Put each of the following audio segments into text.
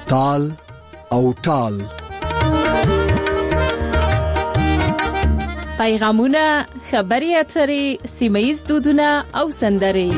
تال او ټال. پیغامونه، خبري اترې، سیمه‌ییز دودونه او سندرې.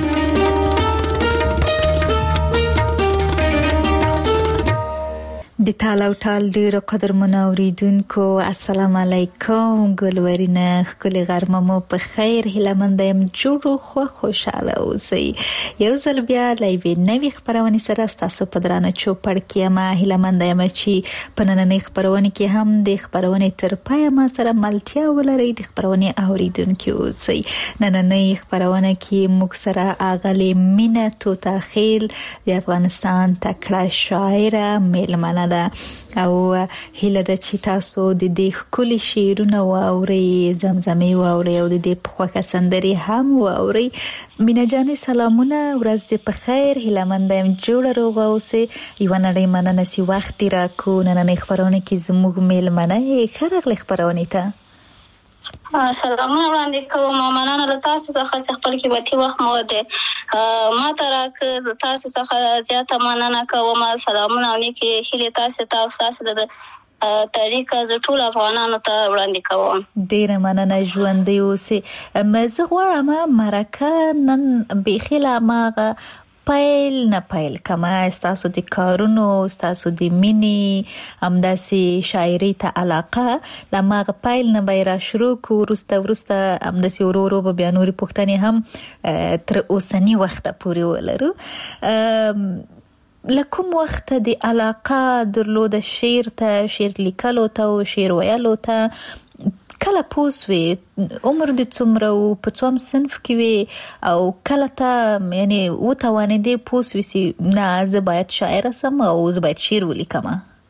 د تال او ټال ډیرو قدرمنو اوریدونکو السلام علیکم. ګلورینه خپل غرمه مو په خیر هیله مند یم. جوړو خو خوشاله اوسئ. یو ځل بیا لایوي نوې خبرونه سره تاسو په درانه چوپړ کې ما هیله مند یم چې په نننۍ خبرونه کې هم د خبرونه تر پای ما سره ملتیا ولرئ. د خبرونه اوریدونکو اوسئ. نننۍ خبرونه کې موږ سره اغلی مینه توتاخیل د افغانستان تکړه شاعره میلمنه ده او هیله ده چې تاسو د دې خولي شعرونه واورئ، زمزمې واورئ او د دې په خوښه سندري هم واورئ. مینا جان سلامونه، ورځ دې په خیر. هیله مند یم جوړ روغ اوسئ. یو نړۍ مننه چې وخت راکو نننۍ خبرونه کې زموږ میلمنه یې خرغله خبرونه ته سلامونه وړاندې کوم. مننه له تاسو څخه چې خپل قیمتي وخت مو ده ما ته راکړ. تاسو څخه زیاته مننه کوم. سلامونه نیکي هیله تاسو ته او تاسو د طریقه ز ټول افغانانو ته وړاندې کوم. ډیره مننه ژوندۍ اوسئ. مزه غواړم مرکه نن بخیله ماغه پایل کما استاسو د کارونو استاسو د مینی همداسي شاعري ته علاقه لمغه پایل نه بیره شروع کو ورسته همداسي ورو به نوري پښتني هم تر اوسنی وخت پورې ولرو. لکم وخت د علاقه درلود شعر ته، شعر لیکلو ته او شعر ویلو ته کله پوسوي عمر د څومره او په څوم صنف کې وي او کله ته یعنی و توانې دې پوسوي سي نه زه باید شاعر سم او زه باید شعر ولیکم؟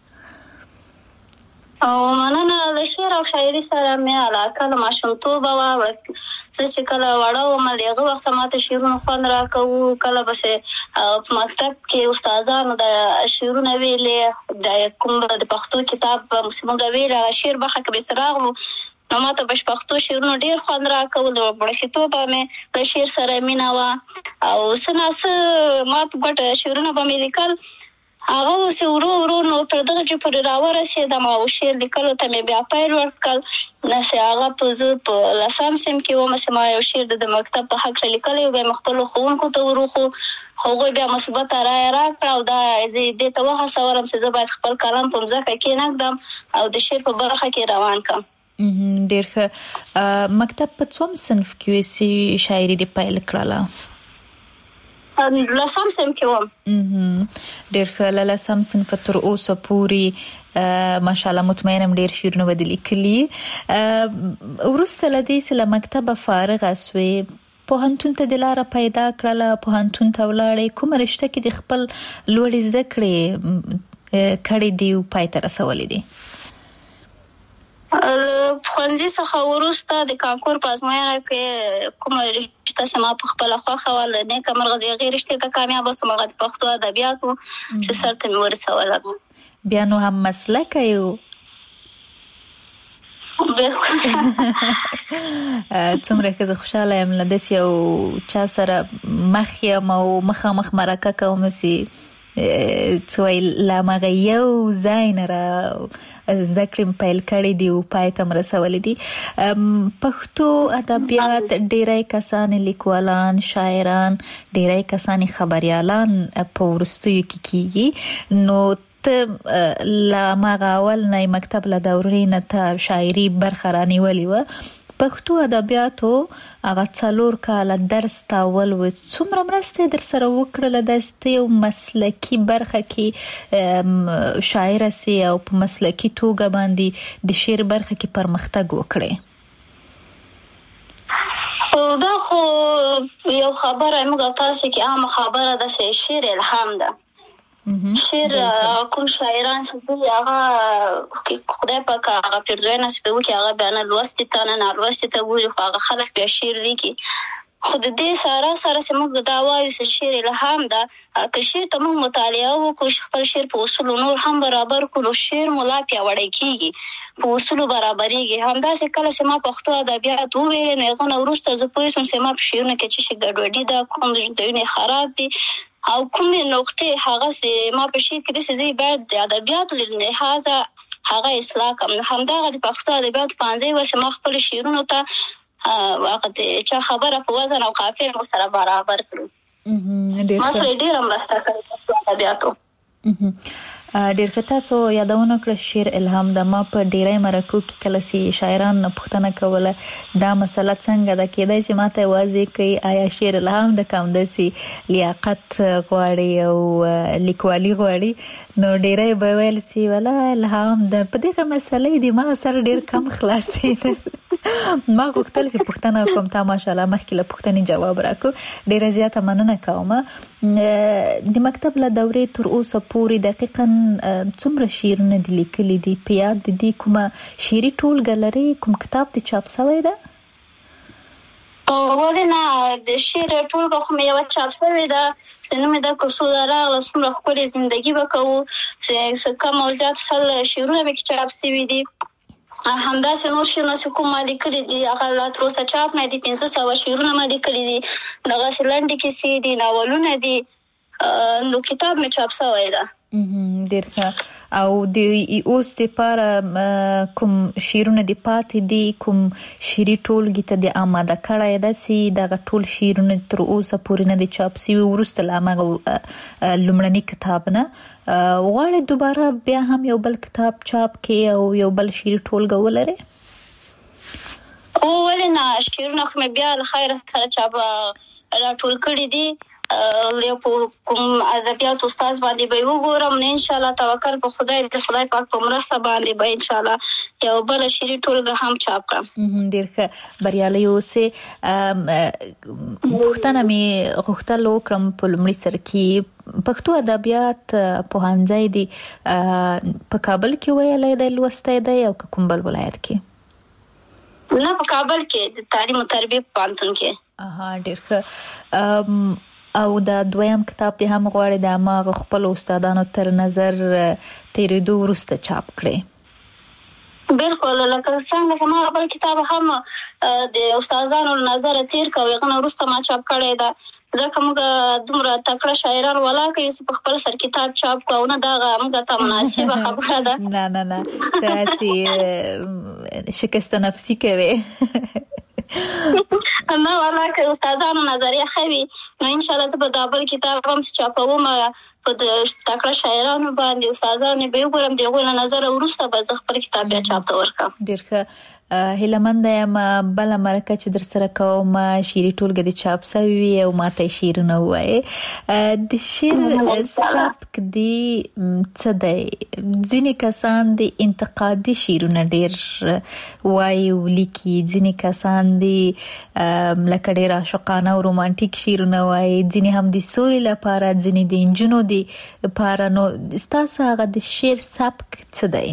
او مننه د شعر او شاعري سره مې علاقه له ماشومتوبه وه. زه چې کله وړه وم دغه وخت ماته شعرونه خوند راکوه. کله پسې په مکتب کې استادانو د شعرونه ویلې، د کوم د پښتو کتاب موږ ویل شعر برخه کې به راغلو نو ماته په پښتو شعرونه ډیر خوند راکول. د وړکتوبه مې د شعر سره مینه وه او سناسه ماته ګټه شعرونه به مې لیکل. هغه اوس ورو نو تر دغه چې پر راورسېدم او شعر لیکلو ته مې بیا پیل ورکړ. نو هغه په لسم سم کې ومه چې ما یو شعر د مکتب په حق لیکلی او بیا خپل ښوونکو ته وروخو. هغوی بیا مثبت رایه راکړه او دا زه دې ته وهڅولم چې زه باید خپل کلام په مځکه کې نږدم او د شعر په برخه کې روان کړم. ډېر ښه. مکتب په څوم صنف کې چې شاعري دې پیل کړله؟ لسم سم کې وم. ډېر ښه. لسم صنف تر اوسه پورې ماشاءالله مطمئنم ډېر شعرونه به دې لیکلي. وروسته له دې چې له مکتبه فارغه سوې پوهنتون ته د لاره پیدا کړله، پوهنتون ته ولاړې، کومه رشته کې د خپل لوړې زده کړې کړې دي او پای ته رسولې دي؟ ښوونځي څخه وروسته د کانکور په ازموینه کې کومه رشته چې ما په خپله خوښه وه نیکه مرغه د هغې رشتې ته کامیابه سوم. هغه د پښتو ادبیاتو چې سر ته مې ورسوله. بیا نو هم مسلکه یو څومره که زه خوشحاله یم له داسې یو چا سره مخ یم او مخامخ مرکه کوم چې څه وایي له هماغه یو ځای نه را زده کړې پیل کړې دي او پای ته م رسولې دي. پښتو ادبیات ډېری کسان لیکوالان، شاعران، ډېری کسان خبریالان په وروستیو کې کیږي. نو ته له هماغه اول نه مکتب له دورې نه ته شاعري برخه رانیولې وه. پښتو ادبیاتو هغه 4 کاله درس تاول و. څومره مرسته در سره وکړله داسې یو مسلکي برخه کې شاعره سي او په مسلکي توګه باندې د شعر برخه کې پرمختګ وکړي؟ دا خو یو خبره موږ تاسو کې عام خبره ده چې شعر الهام ده. شعر کوم شاعران چې هغه خدای پاک هغه پرځوی نصیب وکړي هغه بیا نه لوستي ته نه لوستي ته ګوري خو هغه خلک بیا شعر لیکي. خو د دې سره چې موږ دا وایو چې شعر الهام ده، که شعر ته موږ مطالعه وکړو خپل شعر په اصولو نور هم برابر کړو شعر مو لا پیاوړی کیږي، په اصولو برابرېږي. همداسې کله چې ما پښتو ادبیات وویل نو هغه نه وروسته زه پوه شوم چې ما په شعرونو کې څه شي ګډوډي ده، کوم ځایونه خراب دي او کومې نقطې هغه سي ما په شي کې د سزي باید د ادبیات لحاظه هغه اصلاح کوم. همدغه د پښتو ادبیات پانځي وسه ما خپل شعرونو ته وخت چې خبره په وزن او قافیه سره برابر کړو. ما سره ډیر مرسته کوي په ادبیاتو. ډیر ښه. تاسو یادونه کړه شعر الهام د ما په ډیری مرکو کې کله سي شاعران پوښتنه کوله دا مسله څنګه ده، کېدای شي ماته واضح کوي آیا شعر الهام د کوم داسي لیاقت غواړي او لیکوالي غواړي؟ نو ډیری به ویل سي ولا الهام د په دغه مسلې د ما سره ډیر کم خلاصي. ما غوښتل چې پوښتنه کوم، تا ماشاءالله مخکې له پوښتنې جواب راکو. ډیره زیاته مننه کوم. د مکتب له دورې تر اوسه پورې دقیقاً څومره شعرونه دي لیکلي دي؟ په یاد دي کومه شعري ټولګه لري؟ کوم کتاب دې چاپ شوی ده؟ ولې نه، د شعر ټولګه خو مې یوه چاپ شوې ده، نوم یې ده کوڅو ده راغله څومره ښکلې زندګي به کوو، کم او زیات 100 شعرونه مې کې چاپ شوي دي. همداسې نور شعرونه چې کوم ما لیکلي دي هغه لا تر اوسه چاپ نه دي. 500 شعرونه ما لیکلي دي، دغسې لنډې کیسې دي، ناولونه دي، نو کتاب مې چاپ شوی ده. ډیر ښه. او د اوس دپاره کوم شعرونه دې پاتې دي؟ کوم شعري ټولګې ته دې آماده کړی ده چې دغه ټول شعرونه تر اوسه پورې نه دي چاپ شوي؟ وروسته له همغه لومړني کتاب نه غواړئ دوباره بیا هم یو بل کتاب چاپ کړئ او یو بل شعري ټولګه ولرئ؟ ولې نه، شعرونه خو مې بیا له خیره سره چاپ راټول کړي دي. یو کوم ادبیات استاد باندې به وګورم، نه ان شاء الله توکل په خدای، د خدای پاک په مرسته باندې به ان شاء الله یو بل شعري ټولګه هم چاپ کړم. ډیر ښه، بریالي اوسئ. پوښتنه مې غوښتل وکړم په لومړي سر کې پښتو ادبیات پوهنځی دی په کابل کې ویلی دی لوستی دی او که کوم بل ولایت کې؟ نه، په کابل کې د تعلیم او تربیه پوهنتون کې. ډیر ښه. او دا دویم کتاب دې هم غواړي د هماغه خپلو استادانو تر نظر تېرېدو وروسته چاپ کړې؟ بالکل، لکه څنګه چې ما بل کتاب هم د استادانو نظر تیر کو هغه وروسته ما چاپ کړی ده، ځکه موږ دومره تکړه شاعران ولاکه یو په خپل سر کتاب چاپ کوو نه، دا موږ ته مناسبه خبره ده. نه تاسې شکست نفسي کوي. نه والله که استادانو نظریه خوي نو ان شاء الله زه به دا بل کتاب هم چاپوم په تکړه شاعرانو باندې استادانو به وګورم، دغه نظر وروسته به زه خپل کتاب بیا چاپ ته ورکړم. ډیر ښه. هیلهمند یم بله مرکه چې در سره کوم شعري ټولګه دې چاپ شوي وي او ماته یې شعرونه ووایې. د شعر سبک دې څه دی؟ ځینې کسان د انتقادي شعرونه ډیر وایي او لیکي، ځینې کسان دې لکه ډیر عاشقانه او رومانټیک شعرونه وایي، ځینې هم د سولې لپاره، ځینې د نجونو لپاره. نو ستاسو هغه د شعر سبک څه دی؟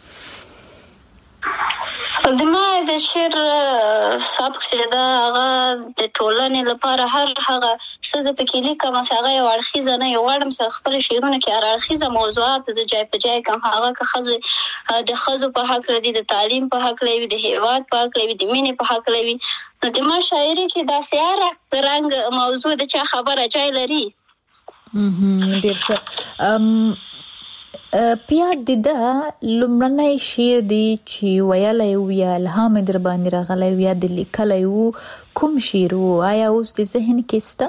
د ما د شعر سبک چې ده هغه د ټولنې لپاره هر هغه څه زه پکې لیکم چې هغه یو اړخیزه نه، یو غواړم چې خپل شعرونه کې هر اړخیزه موضوعات زه جای په جای کړم، هغه که د ښځو په هکله دي، د تعلیم په هکله وي، د هیواد په هکله وي، د مینې په هکله وي. نو د ما شاعري کې داسې هر رنګ موضوع د چا خبره جای لري. ډېر ښه. پیاد دی ده لومړنی شعر دی چې ویلی و یا الهام در باندې راغلی و یا د لیکلی و، کوم شعر و؟ آیا اوس د ذهن کې شته؟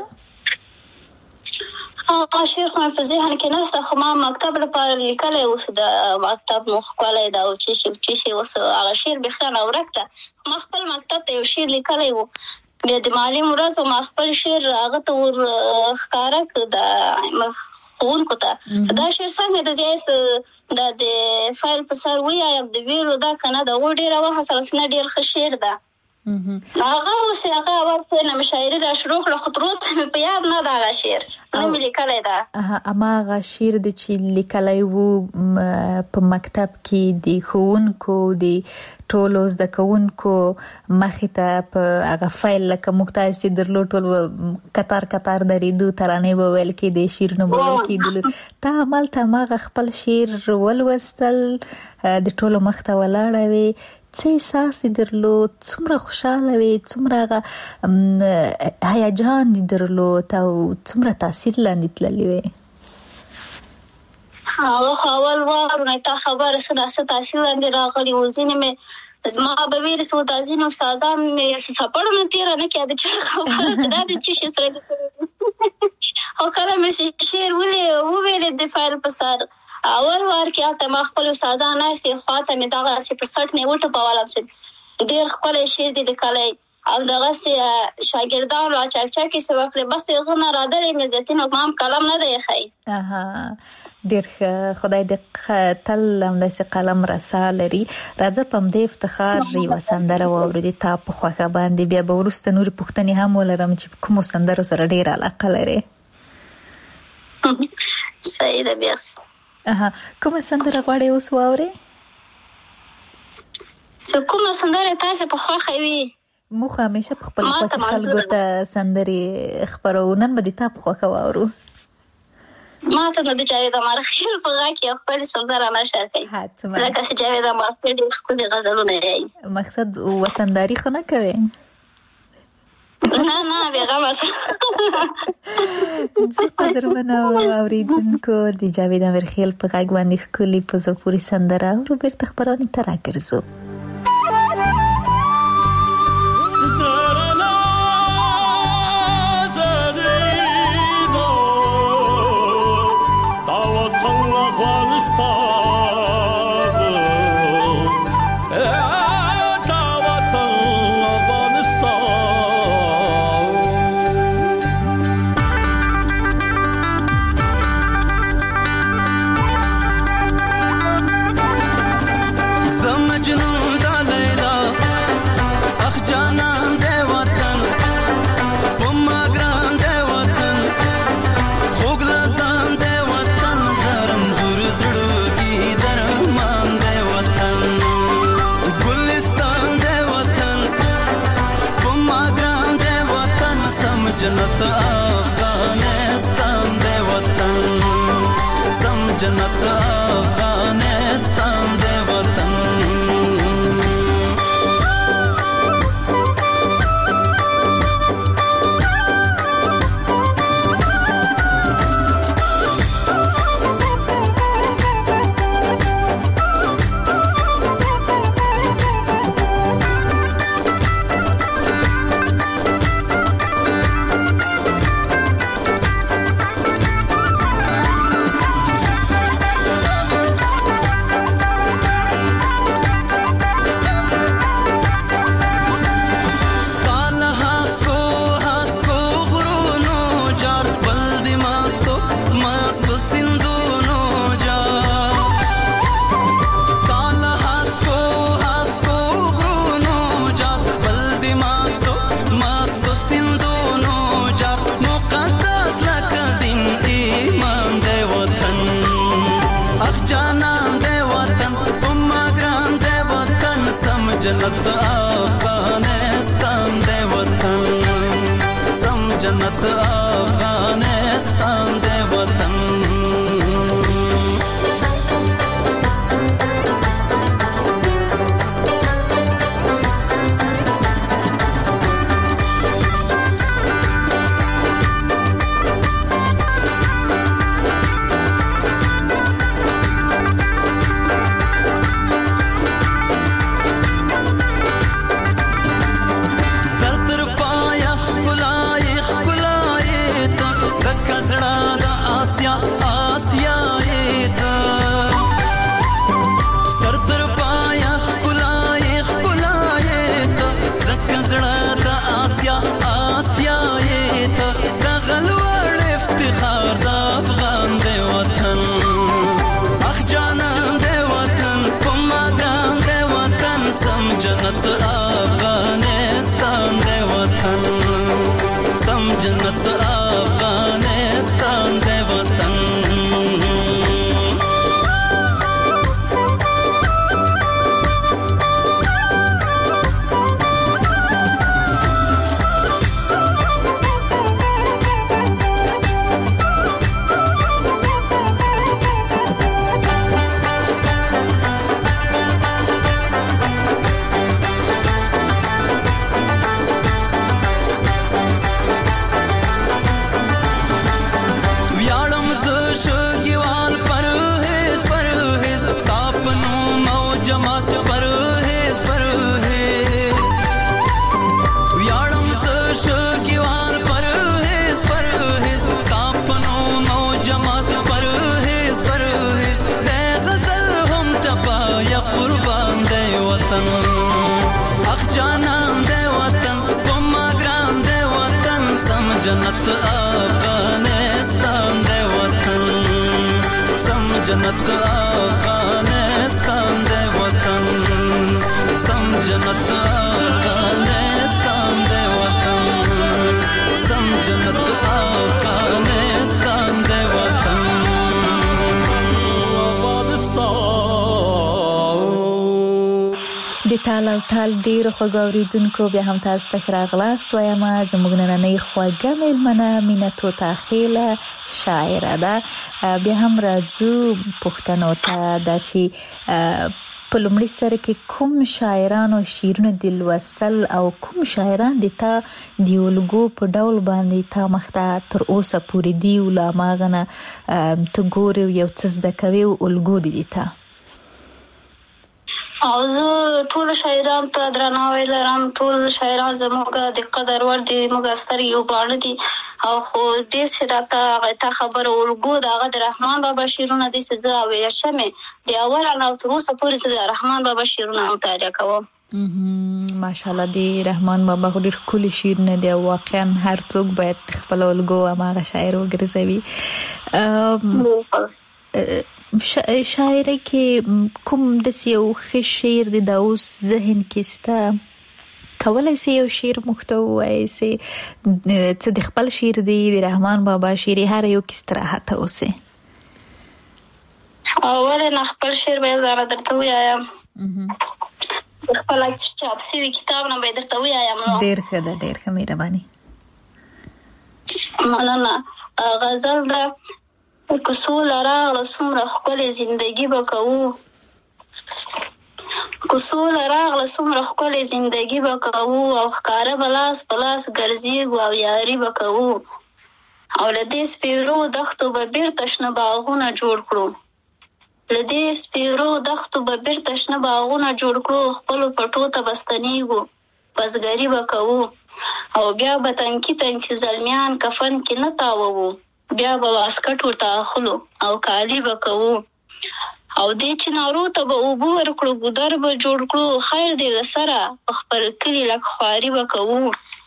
شعر خو په ذهن کې نشته، خو ما مکتب لپاره لیکلی اوس د مکتب مو ښکلی ده او چې اوس هغه شعر بېخیانه ورک ده. ما خپل مکتب ته یو شعر لیکلی و، بیا د معلم ورځ ما خپل شعر هغه ته ور ښکاره کړ د ښوونکو ته. دا شعر څنګه د زیات د فایل په سر ویایم د ویرو دا که نه د هغو ډېره وهڅول چې نه ډېر ښه شعر ده. هغه اوس هغه ورته نه مې شاعري را شروع کړه، خو تر اوسه مې په یاد نه ده هغه شعر، نه مې لیکلی ده. هماغه شعر دی چې لیکلی و په مکتب کې د ښوونکو د ټولو زده کوونکو مخې ته په هغه فایل لکه موږ تاسې درلود ټول کتار کتار درېدو ترانې به ویل کېدې شعرونه به ویل کېدلو تا همالته هماغه خپل شعر ولوستل د ټولو مخ ته ولاړه وې څه احساس یې درلود څومره خوشحاله وې څومره هیجان یې درلود او څومره تاثیر لاندې تللې وې هغه اول وار نه تا خبره څه تاثیر لاندې راغلی و ځینې مې زما به ویل څو دا ځینې استادان مې څپړونه تېره نه کېده چې خبره چې دا د څه شي سره دي او کله مې شعر وویلې د فایل په سر اول وار کې هلته ما خپل استادان ناستې خواته مې دغسې په سټ نه وټوپولم چې ډېر ښکلی شعر دې لیکلی او دغسې شاګردان را چکچکې څه وکړې بس هغه نه رادلې مې زیاتي نو ما هم قلم نه دی ایښی ډېر ښه خدای دې تل همداسې قلم رسا لري راځه په همدې افتخار یوه سندره واورو د تا په خوښه باندې بیا به وروسته نورې پوښتنې هم ولرم چې په کومو سندرو سره ډېره علاقه لرې صحیح ده بیا کومه سندره غواړې اوس واورې چې کومه سندره تاسې په خوښه وي موږ همیشه په خپل خوښه خلکو ته سندرې خپروو نن به د تا په خوښه واورو ما ته د جاوید امارخیل په غږ کې خپلې سندره نشر کوي لکه چې جاوید امارخیل ډېر ښکلي غزلونه یې مقصد وطنداري خو نه کوې نه بېغمه زه قدرمنو اورېدونکو د جاوید امارخیل په غږ باندې ښکلي په زړه پورې سندره اورو بېرته خپرونې ته راګرځو جنت افغانستان دے وطن سم جنت افغانستان دے وطن जन्नत अफगानिस्तान दे वतन सम जन्नत अफगानिस्तान दे वतन جنت افغانستان دی وطن سم جنت افغانستان دی وطن سم جنت افغانستان دی وطن د تال او تال ډیرو خوږو اوریدونکو بیا هم تاسو ته راغلاست وایم زموږ نننۍ خوږه میلمنه مینه طوطا خیله شاعره ده بیا هم راځو پوښتنو ته دا چې په لومړي سره کې کوم شاعرانو شعرونه د لوستل او کوم شاعران د تا د الګو په ډول باندې تا مخته تر اوسه پورې دی ولا ماغنه ته ګورې یو څه زده کوي الګو دي تا او زه ټول شاعران ته درناوی لرم ټول شاعران زموږ د قدر وړ دي موږ ستر یو باڼه دي او خو ډېر څه راته خبره الګو د هغه د رحمان بابا شعرونه دي چې زه اویلی شمې د اول نه تر اوسه پورې زه د رحمان بابا شعرونه مطالعه کوم ماشاءالله د رحمان بابا ډېر ښکلي شعرونه دي او واقعا هر څوک باید خپل الګو هماغه شاعر وګرځوي شاعره کې کوم داسې یو ښه شعر دی دا اوس ذهن کې ستا کولی سي یو شعر موږ ته ووایې سي څه د خپل شعر دی د رحمان بابا شعر هر یو کې استراحت اوسې ولې نه خپل شعر به زه درته ووایم خپل چاپ شوي کتاب نه به درته ووایم ډېر ښه ده ډېر ښه مهرباني مننه غزل ده کسول راغله څومره ښکلې زندګي به کوو کسول راغله څومره ښکلې زندګي به کوو او ښکاره به لاس په لاس ګرځېږو او یاري به کوو او له دې سپېرو دښتو به بیرته شنه باغونه جوړ کړو له دې سپېرو دښتو به بیرته شنه باغونه جوړ کړو خپلو پټو ته به ستنېږو بزګري به کوو او بیا به تنکي تنکي زلمیان کفن کې نه تاووو بیا به واسکټ ورته اخلو او کالي به کوو او دې چنارو ته به اوبه ورکړو ګودر به جوړ کړو خیر دې له سره په خپل کلي لږ خواري به کوو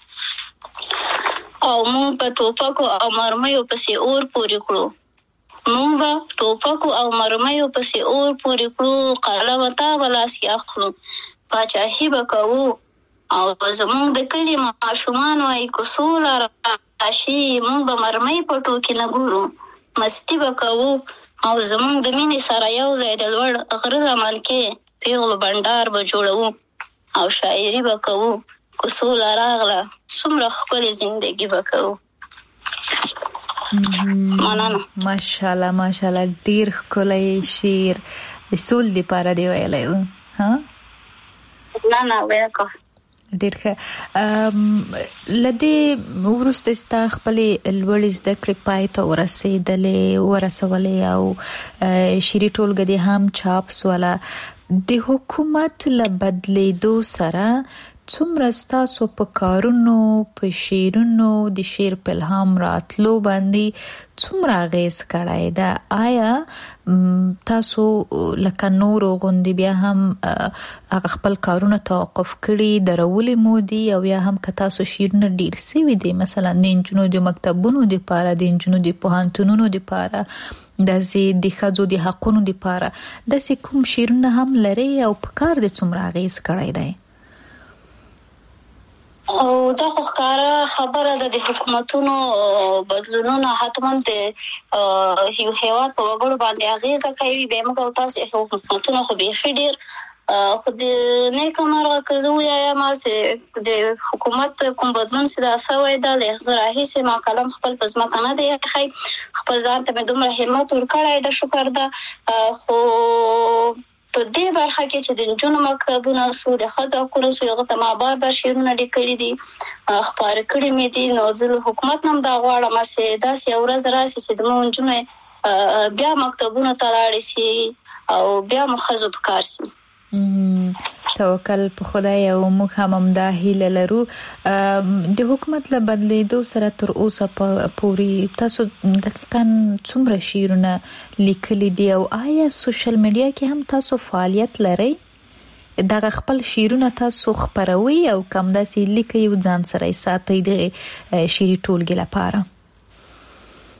او موږ به ټوپکو او مرمیو پسې اور پورې کړو موږ به ټوپکو او مرمیو پسې اور پورې کړو قلمه تا به لاس کې اخلو پاچاهي به کوو او زموږ د کلي ماشومان وایي که سوله راشي موږ به مرمۍ په ټوکې نه ګورو مستي به کوو او زموږ د مینې سره یو ځای د لوړ غره لمن کې پیغلو بنډار به جوړوو او شاعري به کوو که سوله راغله څومره ښکلې زندګي به کوو مننه ماشاءالله ماشاءالله ډېر ښکلی شعر د سول دپاره دی ویلی و نه ویل ډېر ښه له دې وروسته ستا خپلې لوړې زده کړې پای ته ورسولې او شعري ټولګه دې هم چاپ سوله د حکومت له بدلېدو سره څومره ستاسو په کارونو په شعرونو د شعر په الهام راتلو باندې څومره اغېز کړی ده آیا تاسو لکه نورو غوندې بیا هم هغه خپل کارونه توقف کړي درولې مو دي او یا هم که تاسو شعرونه ډېر سوي دي مثلا د نجونو د مکتبونو دپاره د نجونو د پوهنتونونو دپاره داسې د ښځو د حقونو دپاره داسې کوم شعرونه هم لري او په کار د څومره اغېز کړی دی او دا خو ښکاره خبره ده د حکومتونو بدلونونه حتما د یو هېواد په وګړو باندې اغېزه کوي بیا موږ او تاسې حکومتونه خو بیخي ډېر خو د نیکه مرغه که زه ووایم چې د حکومت کوم بدلون چې دا سوی ده له هغه راهیسې ما قلم خپل په ځمکه نه دی ایښی خپل ځان ته مې دومره همت ورکړی ده شکر ده خو په دې برخه کې چې د نجونو مکتبونه سو د ښځو حقونه سو هغه ته ما بار شعرونه لیکلي دي خپاره کړي مې دي نو زه له حکومت نه هم دا غواړم چې داسې یو ورځ راشي چې زموږ نجونې بیا مکتبونو ته لاړې شي او بیا مو ښځو په کار شي توکل په خدای او موږ هم همدا هیله لرو د حکومت له بدلېدو سره تر اوسه پورې تاسو دقیقاً څومره شعرونه لیکلي دي او آیا سوشل میډیا کې هم تاسو فعالیت لرئ دغه خپل شعرونه تاسو خپروي او کوم داسې لیکي او ځان سره ساتي د شعري ټولګې لپاره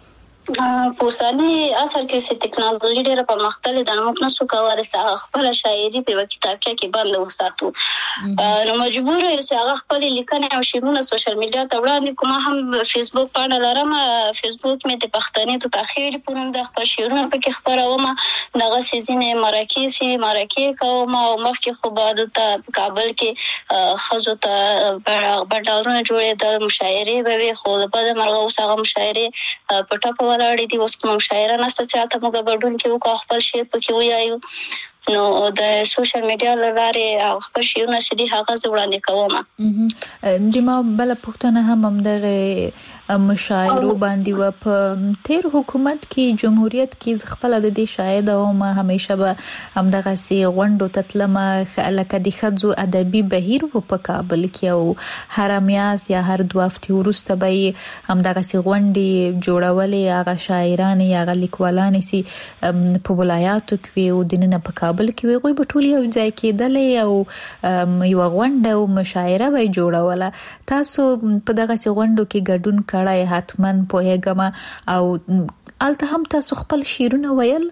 په اوسني عصر کې چې ټکنالوژي ډېره پرمختللې ده، موږ نشو کولی چې خپله شاعري په یوه کتابچه کې بنده وساتو. نو مجبور یو چې هغه خپلې لیکنې او شعرونه سوشل میډیا ته وړاندې کړو. ما هم فیسبوک پاڼه لرم، فیسبوک مې د پښتنې د تاخیر په نوم د خپل شعرونه پکې خپروم. دغسې ځینې مرکې کوم او مخکې خو به دلته په کابل کې ښځو ته بنډارونه جوړېدل، مشاعرې به وې، خو د بده مرغه اوس هغه مشاعرې په ټپه ولاړې دي. اوس کومه مشاعره نشته چې هلته موږ ګډون کې وکړو، خپل شعر پکې ووایو. نو د سوشل میډیا له لارې خپل شعرونه چې دي هغه زه وړاندې کوم. د ما بله پوښتنه هم همدغې مشاعرو باندې وه. په تیر حکومت کې جمهوریت کې زه خپله د دې شاهده وم، همیشه به همدغسې غونډو ته تلمه، لکه د ښځو ادبي بهیر و په کابل کې، او هره میاشت یا هر 2 هفتې وروسته به یې همدغسې غونډې جوړولې. هغه شاعرانې یا هغه لیکوالانې چې په ولایاتو کې وي او دننه په کابل کې وي، هغوی به ټول یو ځای کېدلې او یوه غونډه او مشاعره به یې جوړوله. تاسو په دغسې غونډو کې ګډون کړی حتما پوهېږم، او هلته هم تاسو خپل شعرونه ویل؟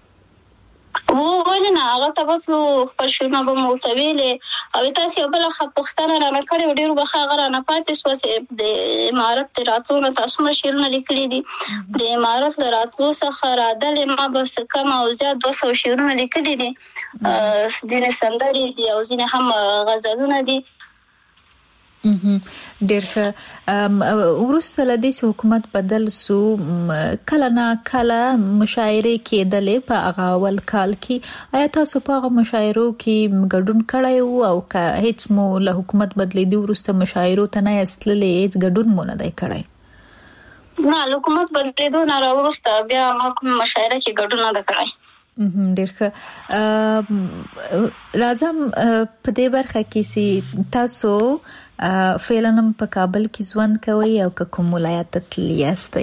ولې نه، هغه ته به خپل شعرونه به مو ورته ویلې. او تاسو یو بله پوښتنه رانه کړې وه، ډېرو به هغه رانه پاتې شوه چې د امارت د راتلو نه تاسو څومره شعرونه لیکلي دي. د امارت له راتلو څخه رادلې ما بس کم او زیات 200 شعرونه لیکلي دي، ځینې سندرې دي او ځینې هم غزلونه دي. ډېر ښه. وروسته له دې چې حکومت بدل سو، کله نه کله مشاعرې کېدلې په هغه اول کال کې. آیا تاسو په هغه مشاعرو کې ګډون کړی و، او که هیڅ مو له حکومت بدلېدو وروسته مشاعرو ته نه یاست تللي، هیڅ ګډون مو نه دی کړی؟ نه، له حکومت بدلېدو نه راوروسته بیا ما کوم مشاعره کې ګډون نه دی کړی. ډېر ښه. راځم په دې برخه کې چې تاسو فعلا هم په کابل کې ژوند کوئ او که کوم ولایت ته تللي یاستئ؟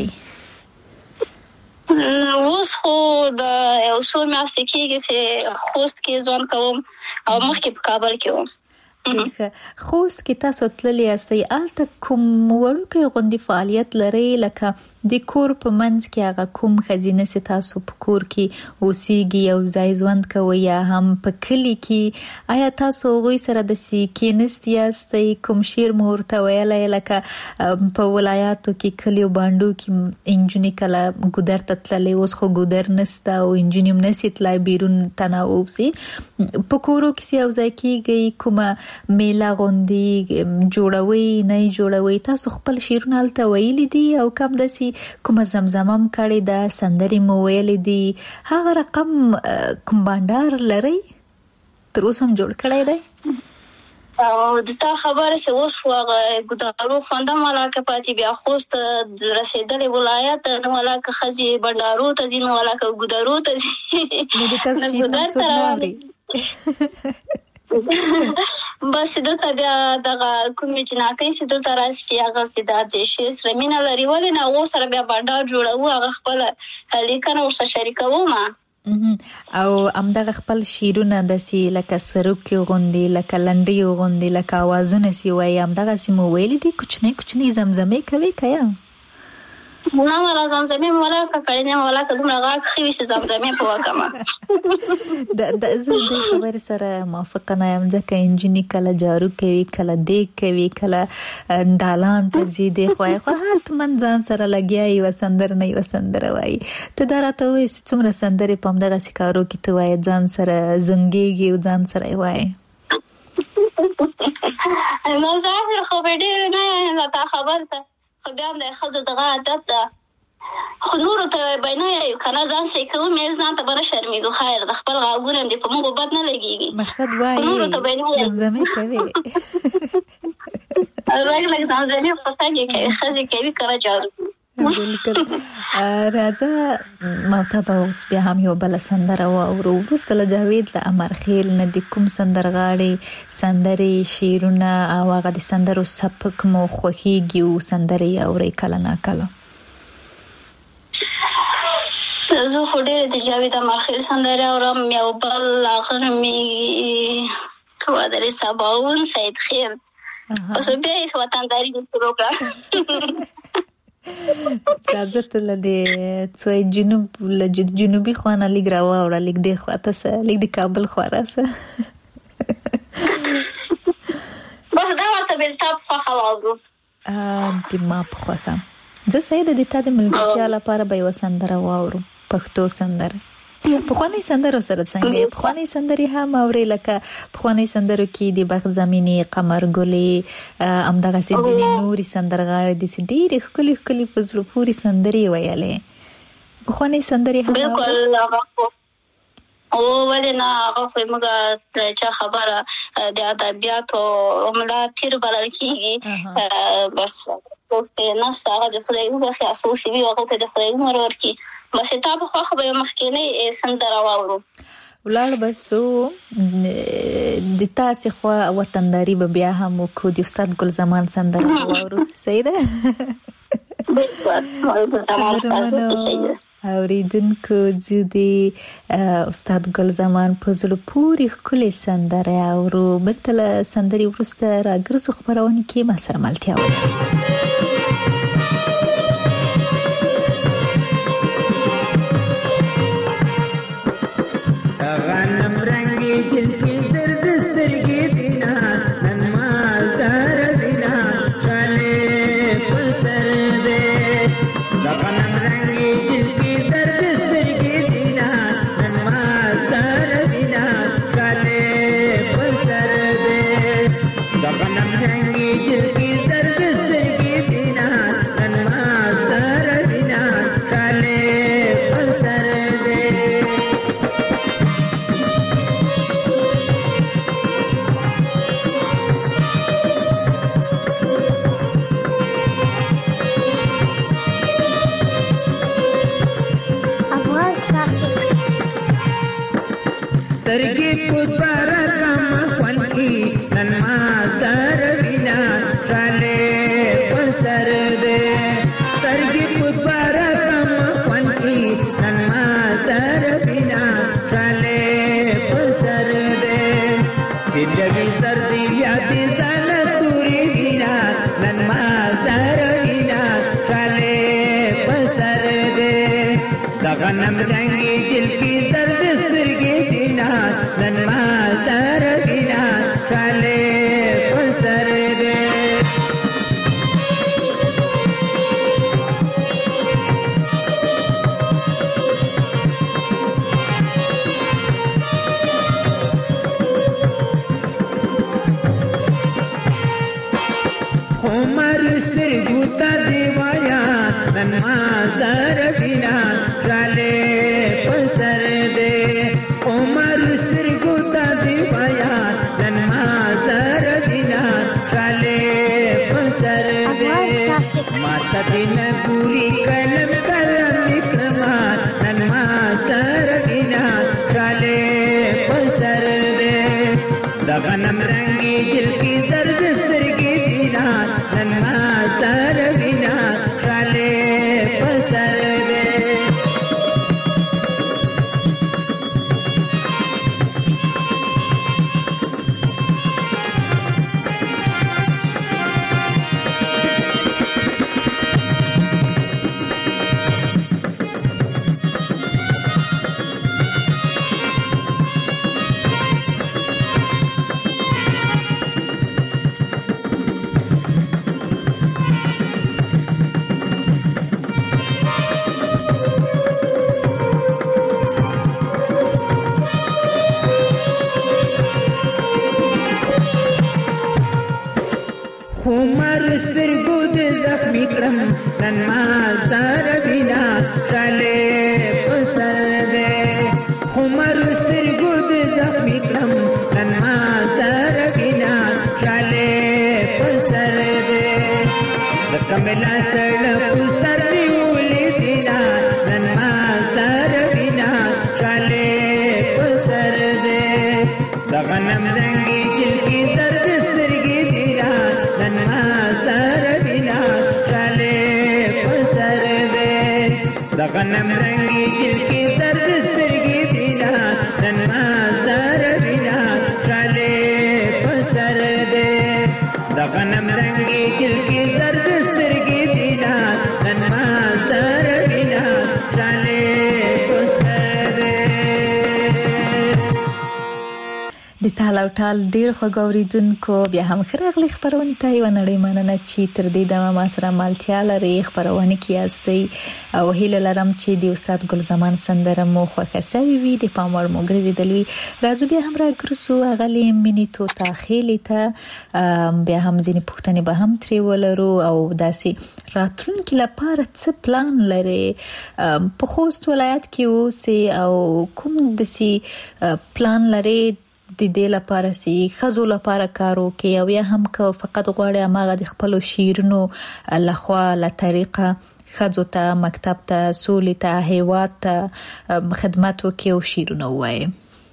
اوس خو د یو څو میاشتې کېږي چې خوست کې ژوند کوم او مخکې په کابل کې وم. خوست کې تاسو تللي یاستئ، هلته کوم وړوکی غوندې فعالیت لرئ، لکه د کور په منځ کې هغه کوم ښځینه چې تاسو په کور کې اوسېږي، یو ځای ژوند کوئ، یا هم په کلي کې؟ آیا تاسو هغوی سره داسې کېنست یاستئ، کوم شعر مو ورته ویلی؟ لکه په ولایاتو کې کلیو بانډو کې نجونې کله ګودر ته تللې، اوس خو ګودر نسته او نجونې هم نسي تلای بیرون تناوب سي. په کورو کې یو ځای کېږئ، کومه میله غوندې جوړوي نه جوړوي؟ تاسو خپل شعرونه هلته ویلي دي او کم داسې کومه زمزمه هم کړې ده، سندرې مو ویلې دي، هغه رقم کوم بانډار لرئ تر اوسه هم جوړ کړی دی؟ او د تا خبره چې اوس خو هغه ګودارو خوند هم ولاکه پاتې، بیا خوست رسېدلې ولایت نه ولاکه ښځې بنډارو ته ځي، نه ولاکه ګودارو ته ځي، ګودر ته روانې. بس دلته بیا دغه کومې جناکۍ چې دلته راشي هغه چې د شعر سره مینه لري، ولې نه هغو سره بیا بنډار جوړوو، هغه خپله لیکنه ورسره شریکوم. او همدغه خپل شعرونه داسې لکه سروکي غوندې، لکه لنډیو غوندې، لکه اوازونه چې وایي، همدغسې مو ویلي دي؟ کوچنۍ کوچنۍ زمزمې کوي که یا؟ نه ولا زمزمې مو ولاکه کړې، نه ولاکه دومره غږ ښه وي چې زمزمې په وکړم. زه دې خبرې سره موافقه نه یم، ځکه نجونې کله جارو کوي، کله دیګ کوي، کله دالان ته ځي، دی خو حتما ځان سره لګیا یوه سندره نه یوه سندره وایي. ته دا راته وایي چې څومره سندرې په همدغسې کارو کې ته وایې، ځان سره زنګېږي او ځان سره یې وایې؟ نو ظاهر خو به ډېر نه یم تا خبر ته، خو بیا هم د ښځو دغه عادت ده، خو نورو ته به نه یایو که نه، ځان سې کوو مې ځان ته به نه شرمېږو، خیر د خپل غږونه هم دې په موږ بد نه لګېږي، مقصد وایي زمزمې کوي. لږ لږ زمزمې خو څنګه کوي، ښځې کوي که نه جارو. بالکل. راځه محتبه اوس بیا هم یو بله سندره واورو. وروسته له جاوید له امرخیل نه د کوم سندرغاړي سندرې، شعرونه او هغه د سندرو سبک مو خوښیږي او سندرې اورئ کله نا کله؟ زه خو ډېرې د جاوید امرخیل سندرې اورم، یو بل هغه نومېږي کوادرې سباون سید خیر، اوس بیا یې وطنداري دې شروع کړه. راځه ته له دې څوی جنوبي خوانه لګ راوړه لګ د خواته سره لګ د کابل خواره سره بس دا ورته بیلتاب خوښه واورو د ما په خوښه زه سیده د تا د ملګرتیا لپاره به یو سندره واورو پښتو سندره پخوانی سندرو سره څنګه پخوانی سندري هم اوري لکه پخوانی سندرو کې د بخت زمینی قمر ګلې امدغه سجنې نوري سندرغاړي د ډېر خلک فزلو پوری سندري ویلې پخوانی سندري هم بالکل او ولنا هغه موږ چې خبره د ادبیاتو عمله تیر بلل کیږي بس نه ستاره د خدای په خیاسو سی وی هغه ته د خدای مرور کی بس ته په خو به مخکینه سندره واورو ولر بسو د تاسو خو وطنداري به بیا هم کو د استاد ګل زمان سندره واورو سیده اوریدونکو زدي استاد ګل زمان په زلو پوری خولي سندره اورو بلتل سندري ورسته راګرځو خبرونه کې ما سره ملتیا وره غنم رنگی جلکی زرد سترگی دینا نن ما زر بینا چالے پسر دے عمر سترگو تا دیوایا نن ما زر بینا چالے پسر دے عمر سترگو تا دیوایا نن ما زر بینا چالے پسر دے ماتا دین گوری کلم کلم اکرما نن ما زر بینا چالے پسر دے دا غنم رنگی جل کی زرد سترگی دینا نن ما زر بینا چالے پسر دے نن ما زر بینا چالے پسر دے عمر سترگو دے زخمی کرم نن ما زر بینا چالے پسر دے کملا سڑ پسر دیولی دینا نن ما زر بینا چالے پسر دے غنم رنگی جل کی زرد سترگی دینا نن ما زر بینا چالے دا غنم رنگی جل کی زرد سترگی دینا نن ما زر بینا چالے پسر دے دا غنم رنگی جل کی زرد سترگی دینا نن د تال او ټال ډیر خوګوریدونکو بیا هم خراغلی خبرونه ته یو نړۍ مننه چې تر دې دمه ما سره مالتیا لري خبرونه کیاستي او هیله لرم چې د استاد ګل زمان سندره مو خوښه سوي وي د پاموړ مو ګرځیدلوي راځو بیا هم راګرسو اغلی مینی تو تاخیلی ته بیا هم ځینې پوښتنې به هم ترې ولرو او داسې راتلونکي لپاره څه پلان لري په خوست ولایت کې اوسئ او کوم داسې پلان لري د دې لپاره سي خزو لپاره کارو کې او یا هم که فقط غواړي اماغه د خپل شیرونو لخوا له طریقه خزو ته مکتب ته سولې ته هیواد ته خدمت وکړي او شیرونو وایي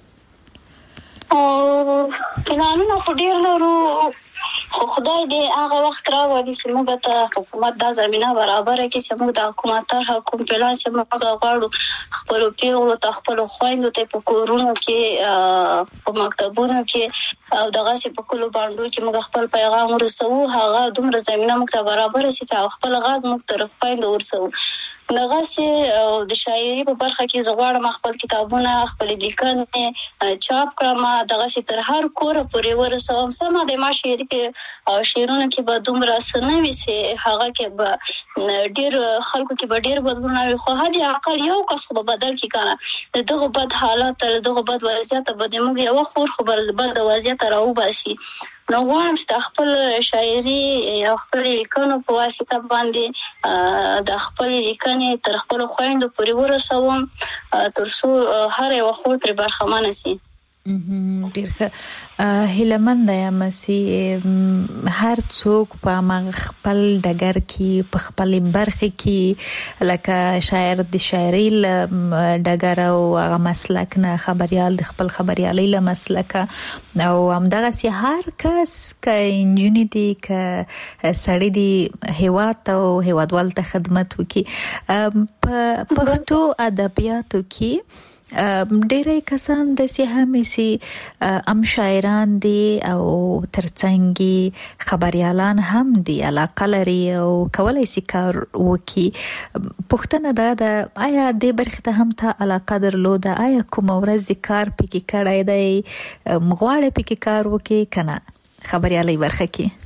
پلانونه خو ډیر لرو خو خدای دې هغه وخت راوړي چې موږ ته حکومت دا زمينه برابر کړي چې موږ د حکومت تر حکومت پلان چې موږ غواړو خپل پیغلو ته خپل خويندو ته په کورونو کې په مکتبونو کې او دغه چې په کلو باندې چې موږ خپل پیغام ورسوو هغه دومره زمينه موږ ته برابر شي چې خپل غږ موږ ته خويندو ورسوو دغه چې د شاعري په برخه کې زغواړم خپل کتابونه خپل لیکنې چاپ کړم دغه چې تر هر کوره پورې ورسوم سمه د ما شاعري کې او شعرونه کې به دومره سنوي چې هغه کې به ډیر خلکو کې به ډیر بدلون راوي خو هدي عقل یو کس خو به بدل کی کنه دغه بد حالات تر دغه بد وضعیت به موږ یو خور خبر بد وضعیت راو باسي نو غواړم چې خپل شاعري او خپل لیکنو په واسطه باندې د خپل لیکنې تر خپل خويندو پورې ورسوم ترڅو هر یو خور تر برخمن شي ډیر هیلمند یم چې هر څوک په خپل ډګر کې په خپل برخه کې لکه شاعر د شاعري ډګر او هغه مسلک نه خبريال د خپل خبريالي له مسلک او همدغه سي هر کس ک انجینری دي ک سړی دي هیواد او هیوادوال ته خدمت وکي په پښتو ادبیاتو کې ډېرې کسان د سیمه سي ام شاعران دي او ترڅنګ خبريالان هم دي علاقه لري او کولای سي کار وکي پښتنه دا آیا د برخه ته هم ته علاقه درلوده آیا کوم ورځ کار پکې کړای دی مغواړي پکې کار وکي کنه خبريالي برخه کې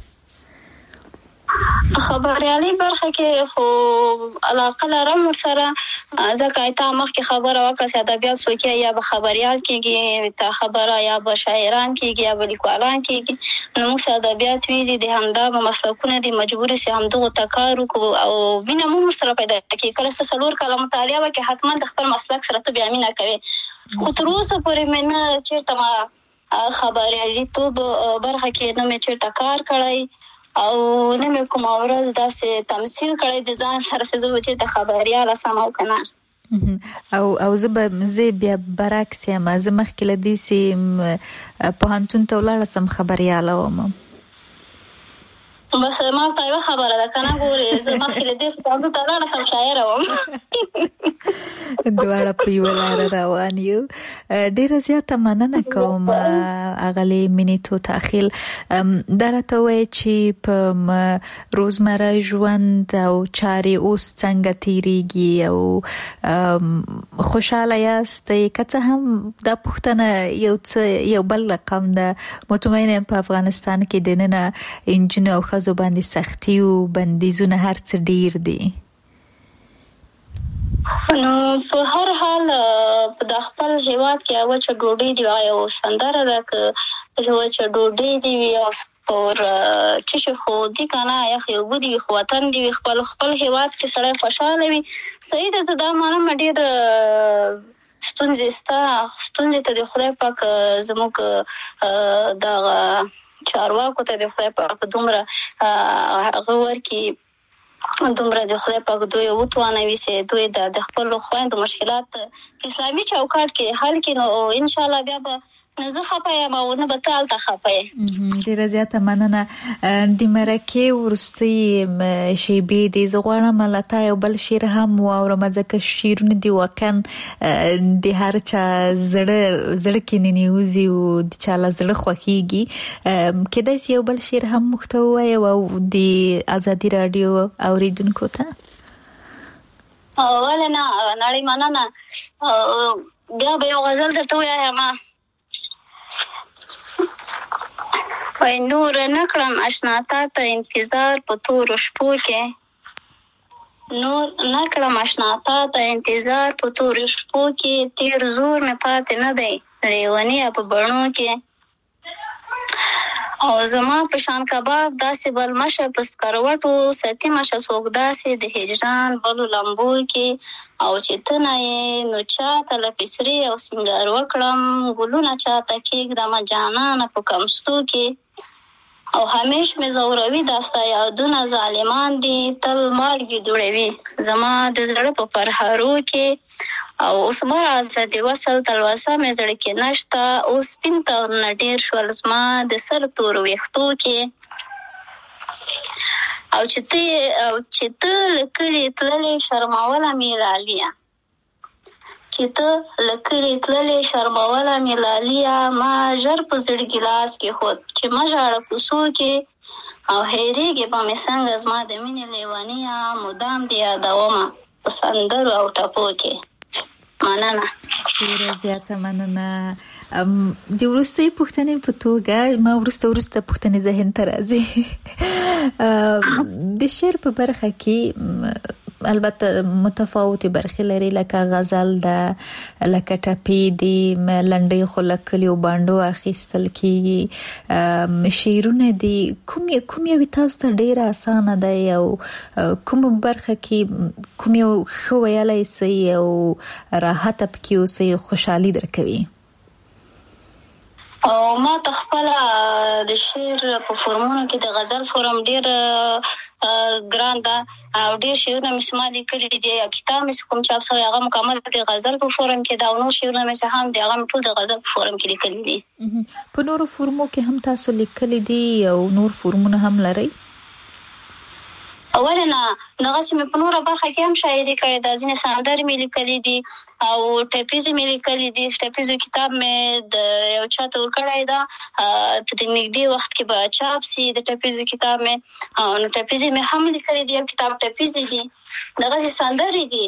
خبريالي برخه کې خو علاقه لرم سره ځکه ایته مخکې خبره وکړه چې ادبیات سوچي یا به خبريال کېږي ته خبره یا به شاعران کېږي یا به لیکوالان کېږي نو موږ ادبیات ویلي دي همدا مسلکونه دي مجبور سي همدغه تکار او مینه مو سره پیدا کېږي کله چې څلور کاله مطالعه وکړي حتما د خپل مسلک سره ته بیا مینه کوي خو تر اوسه پورې مینه چیرته ما خبريالي تو برخه کې نه مې چیرته کار کړی او نه مې کوم ورځ داسې تمثيل کړی د ځان سره چې زه چې د خبريال سمو کنه او زه بیا برعکس یم زه مخکې لدی سي په هانتون ته ولاړ سم خبريال وم بس ما ته یو خبره ده کنه ګوري زه مخکې لدی سي په ته ولاړ سم شاعر وم دواړه په یو لار روان یو ډیره زیاته مننه کوم اغلی مینی تو تاخیل درته وای چې په روزمره ژوند او چاري اوس څنګه تیریږي او خوشاله یاست کته هم د پښتنه یو بل رقم ده مطمئنه په افغانستان کې دنه انجن او خزو باندې سختي او بندیزونه هر څه ډیر دي نو په هر حال د خپل هیواد کې او چې ډوډۍ دی او سندره راک او چې ډوډۍ دی او اور چې خو دي کنه یا خو ودی خو وطن دی خپل هیواد کې سره خوشاله وي صحیح ده زدا مانه ډیر ستونزې ته د خدای پاک زموږ د چارواکو ته د خدای پاک دومره غوړ کې دومره د خدای پاک دوی وټوانوي چې دوی د خپل خويندو مشکلات اسلامي چوکاټ کې حل کړي نو ان شاء الله بیا به زه خپایم او نه به تال ته خپایم ډیره زیاته مننه د مرکه ورسي شیبي د زغوانه ملته یو بل شیر هم او رمزکه شیرونه دی واقعا د هر چا زړه کې ننیوزي او د چا زړه خوخيږي کله چې یو بل شیر هم محتوی او د ازادي رادیو اوریدونکو ته ولنا نړۍ مننه بیا به یو غزل درته وایم وای نور نکړم آشنا تا ته انتظار په تورو شپو کې نور نکړم آشنا تا ته انتظار په تورو شپو کې تیر زور مې پاتې نه دی لیونی په بڼو کې او زما په شان کباب داسې بل مشه په سکروټو ستی مشه څوک داسې د هجران بلو لمبو کې او چې ته نه یې نو چاته له پسرې او سینګار وکړم ګلونه چاته کېږدم جانانه په کمستو کې او همیش مې زوروي دا ستا یادونه ظالمان دي تل مالګې دوړوي زما د زړه په پرهارو کې او اوس مرازه د وصل تلوسه مې زړه کې نشته اوس سپین تورونه ډېر شول زما د سر تورو ویښتو کې او چې ته له کلي تللې شرموله مې لاليه چې ته له کلي تللې شرموله مې لاليه ما ژر په زړه ګیلاس کې خود چې ما ژاړه کوڅو کې او هېرېږي به مې څنګه زما د مینې لیونیه مدام دې یادومه په سندرو او ټپو کې مننه ډیره زیاته مننه د وروستۍ پوښتنې په توګه ما وروسته پوښتنې ذهن ته راځي د شعر په برخه کې البته متفاوتې برخې لري لکه غزل ده لکه ټپې دي لنډۍ خو له کلیو بانډو اخیستل کېږي شعرونه دي کوم یو تاسو ته ډېره اسانه دی او کوم برخه کې کوم یو ښه ویلی سئ او راحته پکې اوسئ خوشحالي درکوي او ما ته خپله د شعر په فورمونو کې د غزل فورم ډېر ګران ده او ډېر شعرونه مې ما لیکلي دي یا کتاب مې کوم چاپ شوی هغه مکمل د غزل په فورم کې ده او نور شعرونه مې هم دي هغه مې ټول د غزل په فورم کې لیکلي دي په نورو فورمو کې هم تاسو لیکلي دي او نور فورمونه هم لرئ اول نه دغسې مې په نوره برخه کې هم شاعري کړې ده ځینې سندرې مې لیکلي دي او ټپیزې مې لیکلي دي ټپیزو کتاب مې د یو چا ته ورکړی ده په د نږدې وخت کې به چاپ سي د ټپیزو کتاب مې نو ټپیزې مې هم لیکلي دي یو کتاب ټپیزې دي دغسې سندرې دي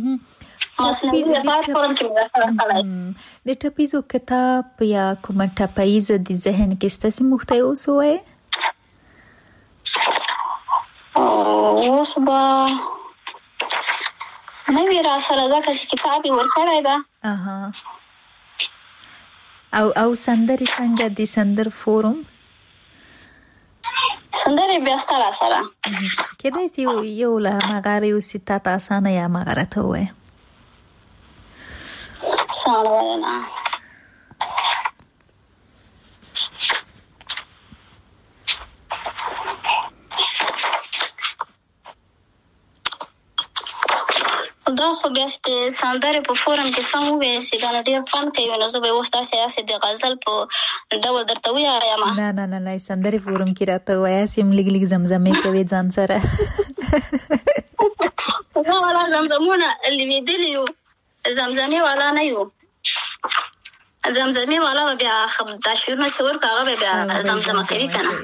د ټپیزو کتاب یا کومه ټپیزه د ذهن کې ستاسې مخته اوس ووایې اوس به نه وي را سره ځکه چې کتاب یې ورکړی ده او سندرې څنګه د سندر فورم سندرې بیا ستا را سره کېدای شي یو له هماغه یوسي تا ته اسانه یا هماغه راته ووایه سمه وینا دا خو بیا د سندرې په فورم کې سم وویل چې دا نو ډېر خوند کوي نو زه به اوس داسې د غزل په ډول درته ووایم نه سندرې فورم کې راته ووایاست یم لږ لږ زمزمې کوې ځان سره زه والا زمزمونه لوېدلي یو زمزمې والا نه یو زمزمې والا به بیا دا شعرونه چې ورکړه هغه به بیا زمزمه کوي که نه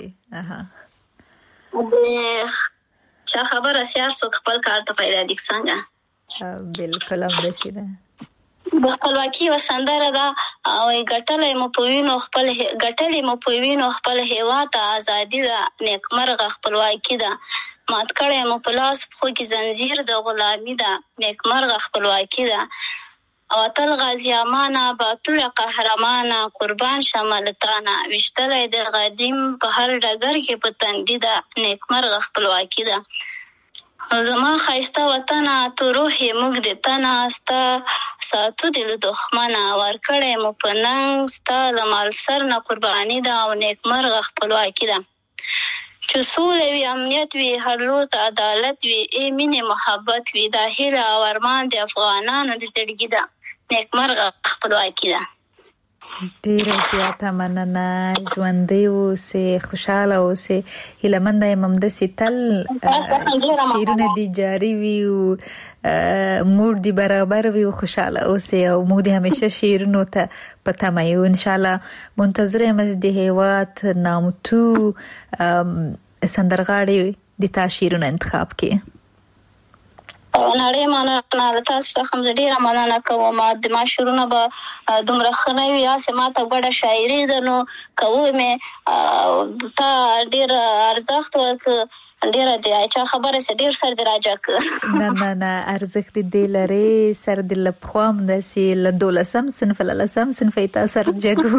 چا خبره سیار څوک خپل کار ته پیدا دي څنګه بالکل هم داسې ده د خپلواکي یوه سندره ده او ګټلې مو په وینو خپل هېواد ته ازادي ده نیکمرغه خپلواکي ده مات کړی مو په لاس پښو کې زنځیر د غلامي ده نیکمرغه خپلواکي ده او اتل غازي امانه باتوره قهرمانه قربان شمالتانه وشتلی د قدیم په هر ډګر کې په تندي ده نیکمرغه خپلواکي ده زما ښایسته وطنه تو روح یې موږ د تنه ستا ساتو دې له دښمنه ورکړی مو په ننګ ستا له مالسر نه قرباني ده او نیکمرغه خپلواکي ده چې سوله وي امنیت وي هر لور ته عدالت وي ای مینې محبت وي دا هیله او ارمان د افغانانو د زړګي ده نیکمرغه خپلواکي ده ډیره زیاته مننه ژوندی اوسې خوشحاله اوسې هیلهمنده یم همداسې تل شعرونه دې جاري وي او موډ دې برابر وي او خوشحاله اوسې او موږ دې همیشه شعرونو ته په تمه یو انشاءالله منتظره یم د هیواد نامتو سندرغاړي د تا شعرونه انتخاب کې نړۍ مننه تاسو څخه ډیره مننه کوم. د ما شعرونه به دومره ښه نه وي، هسې ما ته ګډه شاعري ده، نو کوو مې تا ډېر ارزښت ورکړه، ډېره د چا خبره سه ډېر سر دې راجګ. نه ارزښت دې لري، سر دې له پخوا هم داسې له 12 صنف له 10 صنف یې تا سر جګو.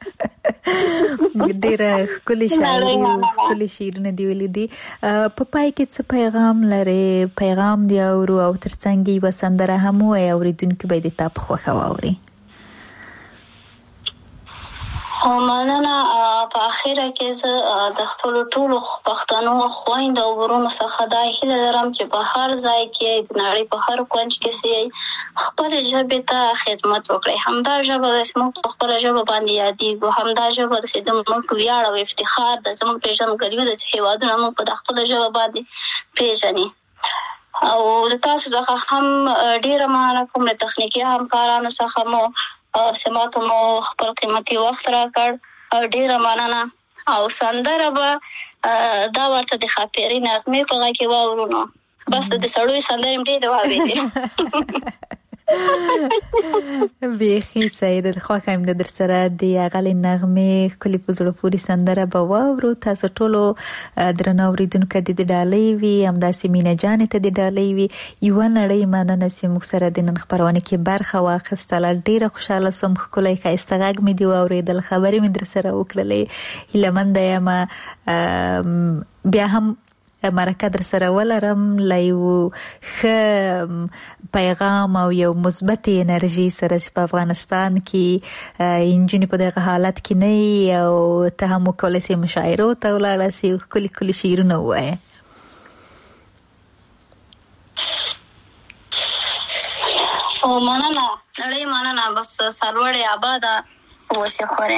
ډېره ښکلې شاعري او ښکلې شعرونه دې ویلي دي. په پای کې څه پیغام لري؟ پیغام دې اورو او ترڅنګ یې سندره هم وایي، اورېدونکي به دې تا په خوښه واوري. مننه. په اخره کې زه د خپل ټولو پښتنو خویندو او ورونو څخه دا هیله لرم چې په هر ځای کې د نړۍ په هر کونج کې سي خپل ژبې ته خدمت وکړي. همدا ژبه د موږ په خپل ژبه باندې یادېږو، همدا ژبه د موږ ویاړ او افتخار د زموږ پیژندګلوي د هیوادونو موږ په خپل ژبه باندې پیژني. او تاسو څخه هم ډیره مننه کوم، د تخنیکی همکارانو څخه مو سماته مو خپل قیمتي وخت راکړ، ډیره مننه. او سندره به دا ورته د خاپيري نغمې په غږ کې واورونو، بس د سړوي سندرې ډیره واورېدې. بیخي سید خوښم د در سره د اغلې نغمې کلی په زړه پورې سندره به واورو. تاسو ټولو درنو اوریدونکو د دې ډالۍ وي، همداسې مینا جان ته د ډالۍ وي. یو نړۍ مننه چې موږ سره د نن خبرونه کې برخه واخیستله. ډیره خوشاله سوم، ښکلی ښایسته غږ مې دی واورېدل، خبرې مې در سره وکړلې. هیلهمنده یم بیا هم مرکه در سره ولرم له یو ښه پیغام او یو مثبت انرژي سره په افغانستان کې انجینې په دغه حالت کې نه او ته هم وکولی سې مشاعرو ته ولاړه سې، ښکلي ښکلي شعرونه ووایې. مننه نړۍ مننه. بس سرلوړې آباده اوسې خورې.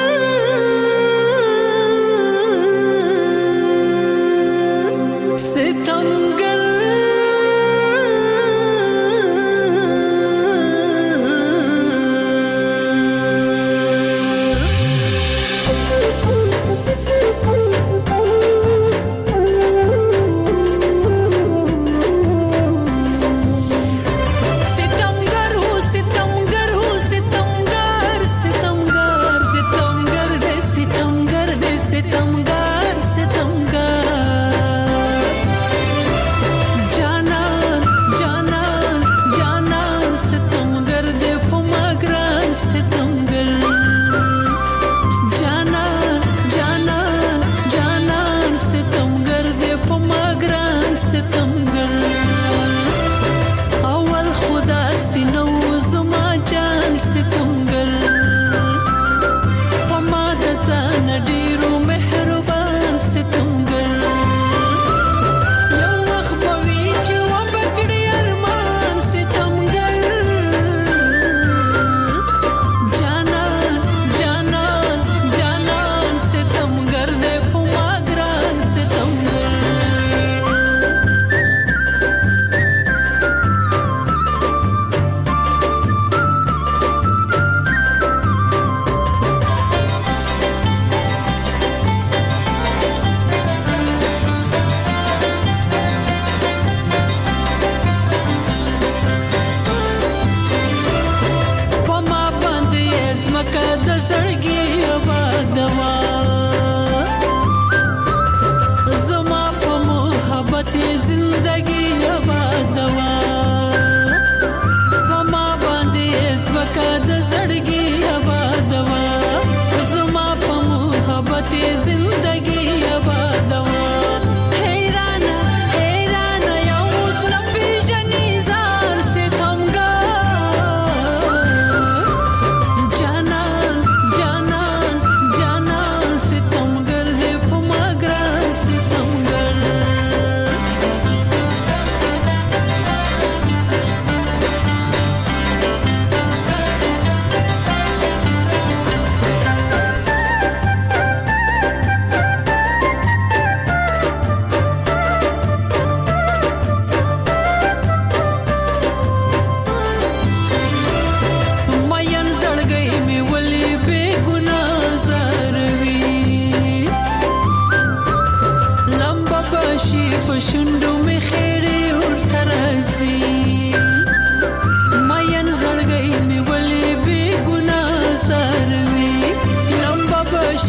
Sit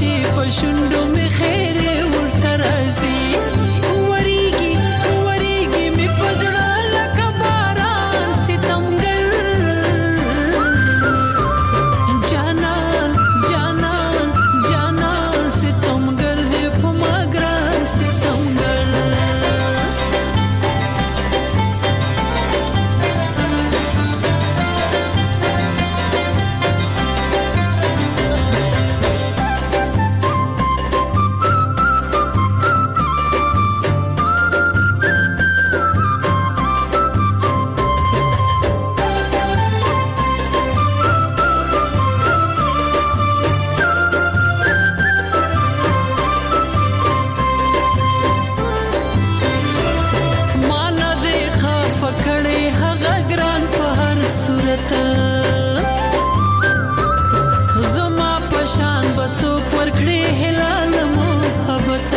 چې په شونډو می خیر ورته راځي وریږي وریږي می پزړه لکه باران ستمګر جانان جانان جانان ستمګر دې په ما ګران ستمګر زما پشان بڅوک ورکړي هلال محبت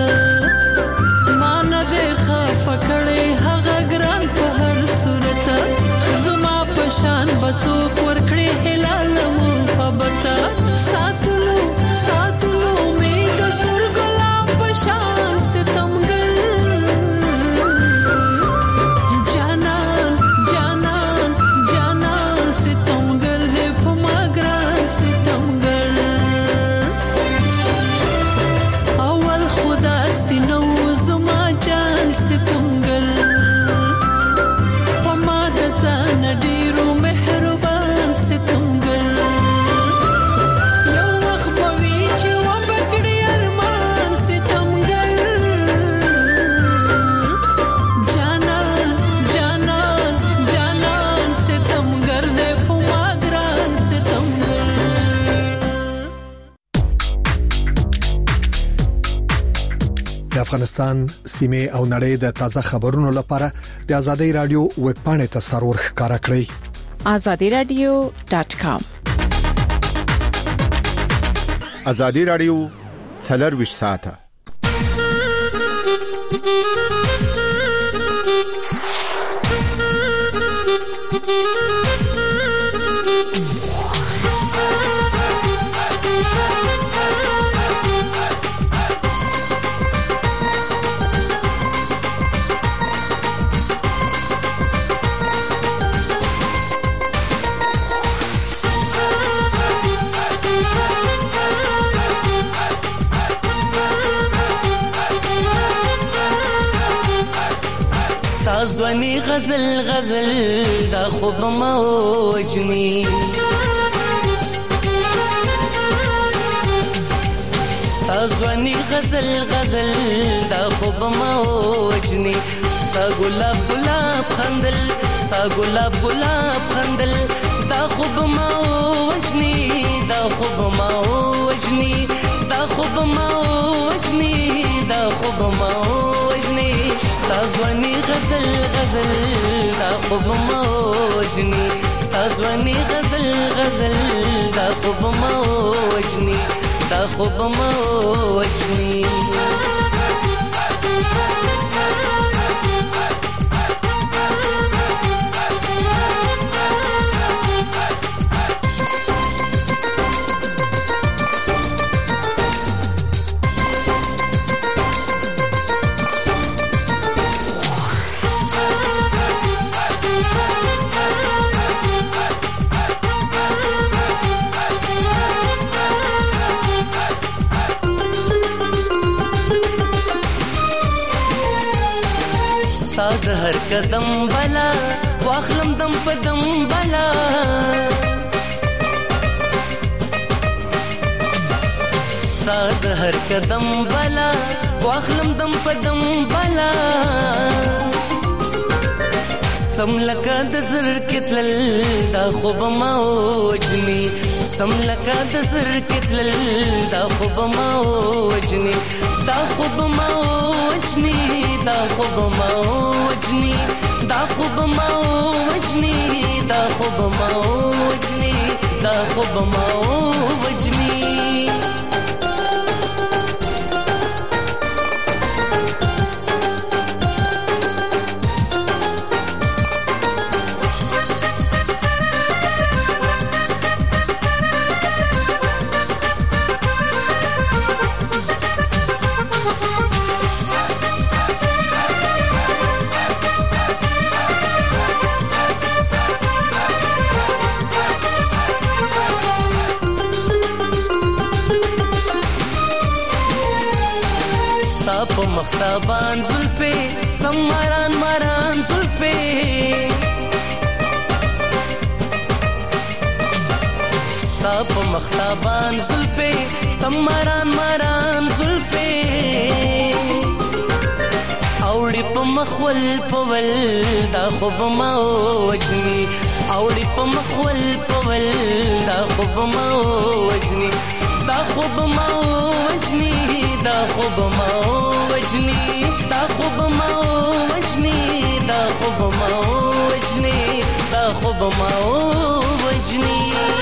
مان دې خفه کړي هغه ګران په هر صورت زما پشان بڅوک ورکړي هلال محبت ساتلو ساتلو می د سر ګلاب پشان ستمګر افغانستان سیمه او نړۍ د تازه خبرونو لپاره د ازادي رادیو ویب پاڼې ته سرور ښکارا کړئ azadiradio.com ازادي رادیو 24 ساعته ځواني غزل غزل دا خوب موجني ځواني غزل غزل دا خوب موجني ستا ګلاب ګلاب خندل ستا ګلاب ګلاب خندل دا خوب موجني دا خوب موجني دا خوب موجني دا خوب موجني ستازواني غزل غزل دا خوب موجني ستازواني غزل غزل دا خوب موجني دا خوب موجني هر قدم بلا واخلم دم په دم بلا ساد هر قدم بلا واخلم دم په دم بلا سم لکه د زر کتل دا خوب موجني سم لکه د زر کتل دا خوب موجني دا خوب موجني دا خوب موجني دا خوب موجني دا خوب موجني دا خوب موجني په مختابان زلفې سماران ماران زلفې ستا په مختابان زلفې سماران ماران زلفې اوړي په مخول پول دا خوب ما وجني اوړي په مخول پول دا خوب ما وجني دا خوب ما وجني دا خوب ما وجني دا خوب ما وجني دا خوب ما وجني دا خوب ما وجني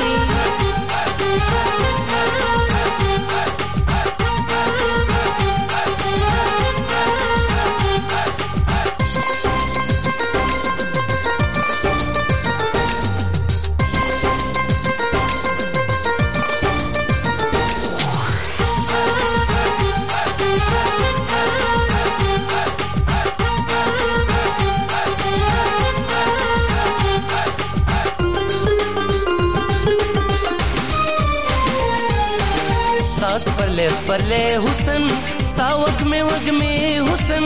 پرلے حسن ستا وگمے وگمے حسن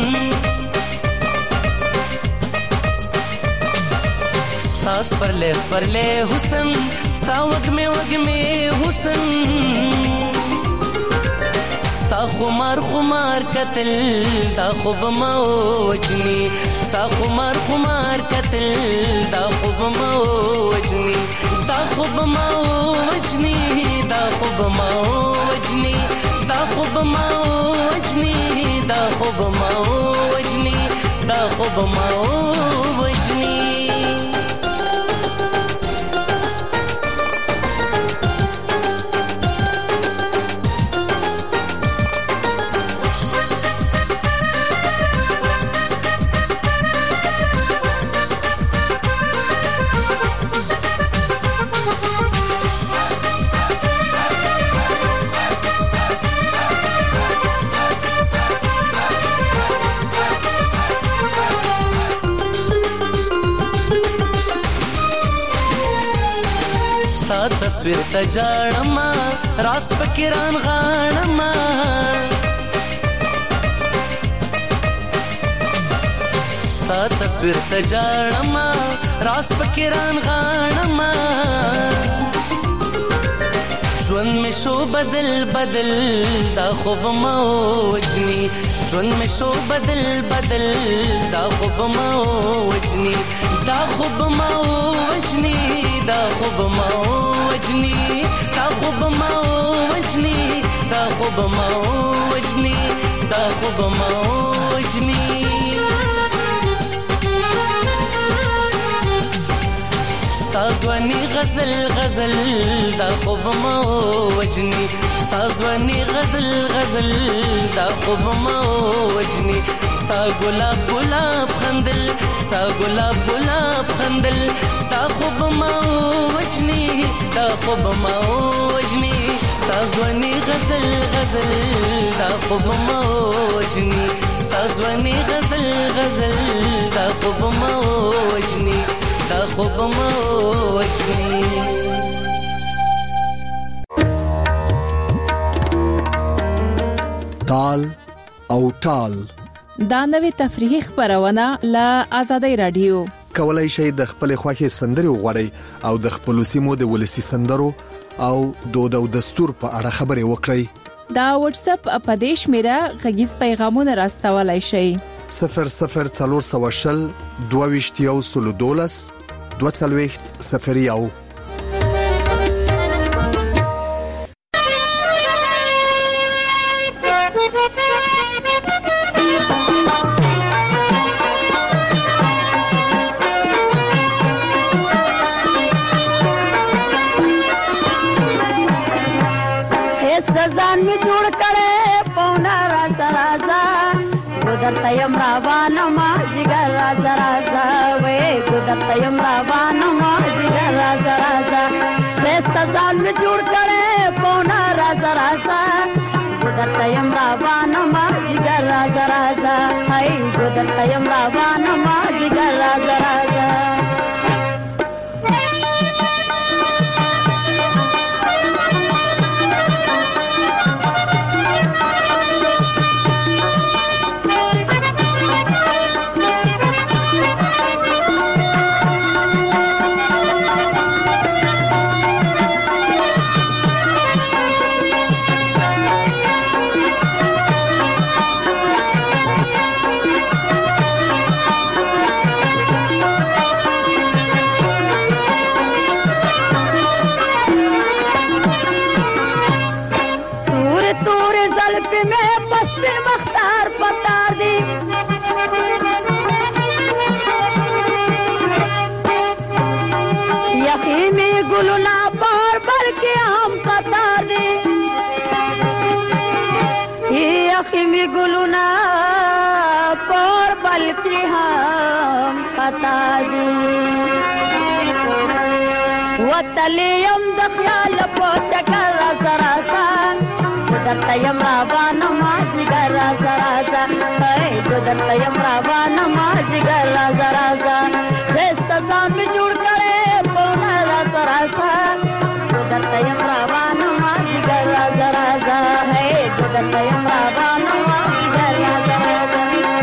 ستا پرلے حسن ستا وگمے وگمے حسن ستا خمار خمار قتل دا خوب ما وجنی ستا خمار خمار قتل دا خوب ما وجنی دا خوب ما وجنی دا خوب ما وجنی دا خوب ما وجنی دا خوب ما وجنی دا خوب ما وجنی تصویر تجاړما راس پکران غاړما ستا تصویر تجاړما راس پکران غاړما ژوند می شو بدل بدل دا خوب ما وجني ژوند می شو بدل بدل دا خوب ما وجني دا خوب ما وجني دا خوب ما وجني دا خوب ما وجني دا خوب ما وجني دا خوب ما وجني ستازواني غزل غزل دا خوب ما وجني ستازواني غزل غزل دا خوب ما وجني ستا ګلاب ګلاب خندل ستا ګلاب ګلاب خندل دا خوب ما وجني دا خوب ما وجني ستازواني غزل غزل دا خوب ما وجني ستازواني غزل غزل دا خوب ما وجني دا خوب ما وجني تال او ټال دا نوې تفریحي خبرونه له آزادۍ رادیو کولای شئ د خپل خوښي سندري وغوړئ او د خپل سیمو د ولسی سندرو او دود او دستور په اړه خبري وکړئ دا واتس اپ اپدیش میرا غږیز پیغامونه راستولای شئ 0040 22 20 ځان می جوړ کړي پونا راز رازا ګذرته يم روانه ما جګر راز رازا وې ګذرته يم روانه ما جګر راز رازا ځان می جوړ کړي پونا راز رازا ګذرته يم روانه ما جګر راز رازا هاي ګذرته يم روانه ما جګر راز رازا زلفی میں پسپن مختار پتار دی یخیمی گلونا پار بلکی ہم قطار دی یخیمی گلونا پار بلکی ہم قطار دی وطلیم دخیال پوچکر راسا راسا گدرتیم رابان ماجگر راسا راسا گدرتیم رابان ماجگر راسا راسا دست زان بھی جوڑ کرے پونا راسا راسا گدرتیم رابان ماجگر راسا راسا گدرتیم رابان ماجگر راسا راسا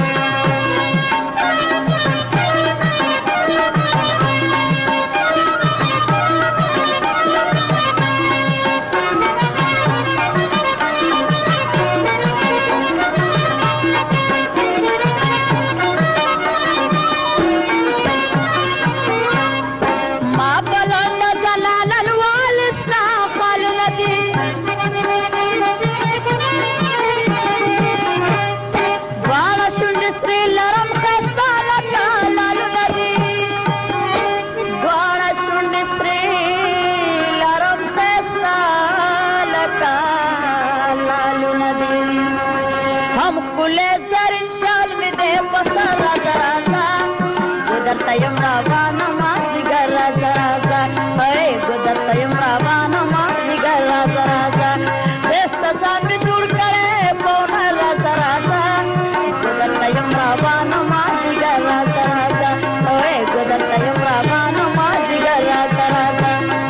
گدرتیم رابان ماجگر راسا راسا گدرتیم رابان ماجگر راسا راسا دست زان بھی جوڑ کرے پونا راسا راسا گدرتیم رابان ماجگر راسا راسا گدرتیم رابان ماجگر راسا راسا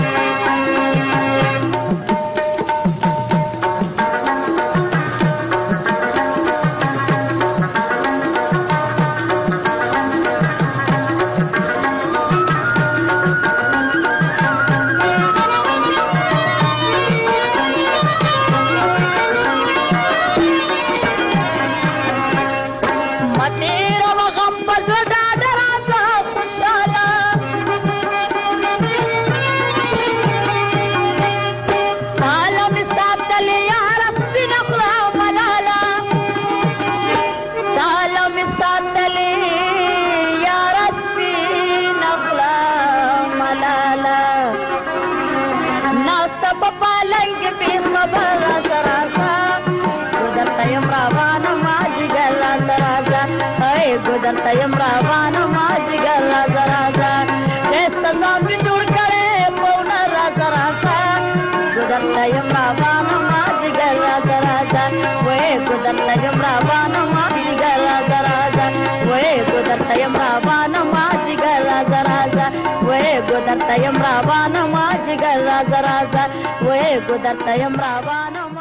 گدرتیم رابان ماجگر راسا راسا دست زان بھی جوڑ کرے پونا راسا راسا گدرتیم رابان ماجگر راسا راسا گدرتیم رابان ماجگر راسا راسا گدرتیم رابان ماجگر راسا راسا گدرتیم رابان ماجگر راسا راسا گدرتیم رابان